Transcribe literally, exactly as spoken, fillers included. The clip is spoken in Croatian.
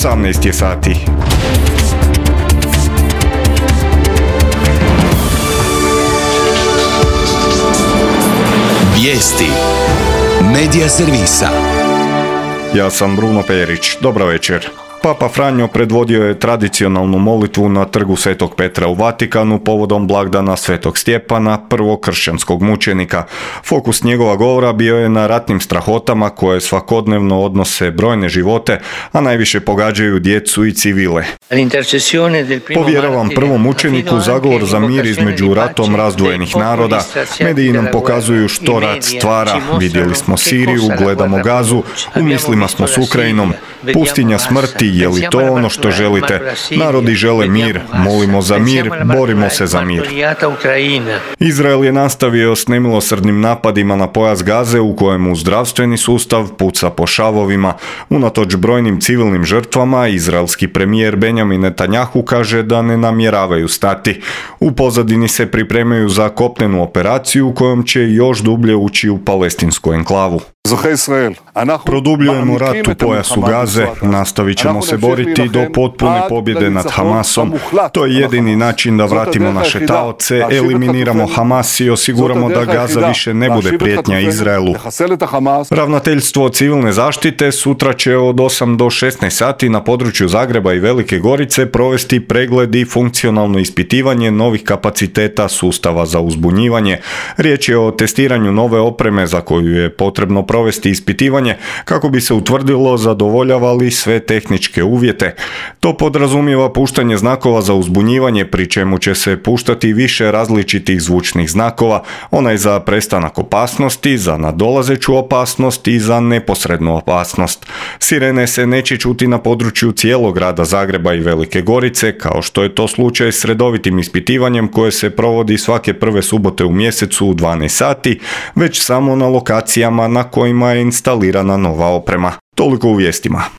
osamnaest je sati. Vijesti Medija servisa. Ja sam Bruno Perić. Dobro večer. Papa Franjo predvodio je tradicionalnu molitvu na trgu Svetog Petra u Vatikanu povodom blagdana Svetog Stjepana, prvog kršćanskog mučenika. Fokus njegova govora bio je na ratnim strahotama koje svakodnevno odnose brojne živote, a najviše pogađaju djecu i civile. Povjeravam prvom mučeniku zagovor za mir između ratom razdvojenih naroda. Mediji nam pokazuju što rat stvara. Vidjeli smo Siriju, gledamo Gazu, u mislima smo s Ukrajinom. Pustinja smrti, je li to ono što želite? Narodi žele mir, molimo za mir, borimo se za mir. Izrael je nastavio s nemilosrdnim napadima na pojas Gaze u kojemu zdravstveni sustav puca po šavovima. Unatoč brojnim civilnim žrtvama, izraelski premijer Benjamin Netanjahu kaže da ne namjeravaju stati. U pozadini se pripremaju za kopnenu operaciju kojom će još dublje ući u palestinsku enklavu. Produbljujemo rat u pojasu Gaze, nastavit ćemo se boriti do potpune pobjede nad Hamasom. To je jedini način da vratimo naše taoce, eliminiramo Hamas i osiguramo da Gaza više ne bude prijetnja Izraelu. Ravnateljstvo civilne zaštite sutra će od osam do šesnaest sati na području Zagreba i Velike Gorice provesti pregled i funkcionalno ispitivanje novih kapaciteta sustava za uzbunjivanje. Riječ je o testiranju nove opreme za koju je potrebno provesti ispitivanje kako bi se utvrdilo zadovoljava li sve tehničke uvjete. To podrazumijeva puštanje znakova za uzbunjivanje, pri čemu će se puštati više različitih zvučnih znakova, onaj za prestanak opasnosti, za nadolazeću opasnost i za neposrednu opasnost. Sirene se neće čuti na području cijelog grada Zagreba i Velike Gorice, kao što je to slučaj s redovitim ispitivanjem koje se provodi svake prve subote u mjesecu u dvanaest sati, već samo na lokacijama na kojima je instalirana nova oprema. Toliko u vijestima.